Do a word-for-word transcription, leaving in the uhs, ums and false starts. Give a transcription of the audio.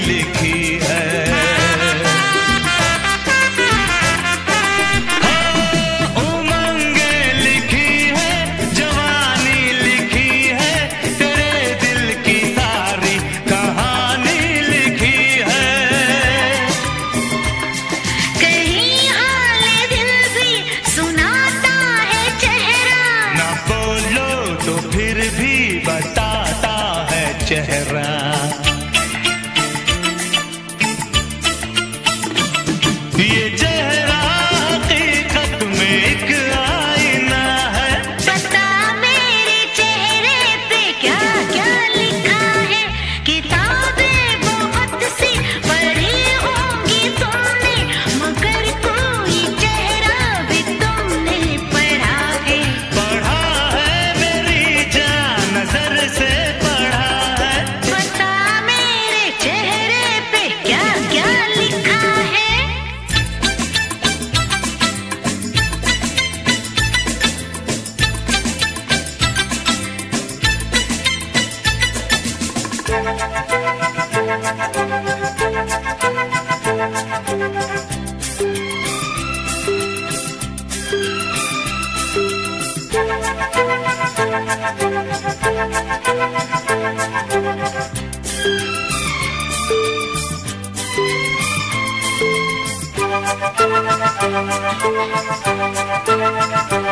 लिखी है। हो उमंगे लिखी है, जवानी लिखी है, तेरे दिल की सारी कहानी लिखी है। कहीं हाले दिल भी सुनाता है चेहरा, ना बोलो तो फिर भी बताता है चेहरा। ये चेहरा हकीकत में एक आईना है। पता मेरे चेहरे पे क्या क्या लिखा है। किताबें बहुत सी पढ़ी होंगी तुमने, मगर कोई चेहरा भी तुमने पढ़ा है। पढ़ा है मेरी जान, नजर से पढ़ा है। पता मेरे चेहरे पे क्या क्या लिखा है। है।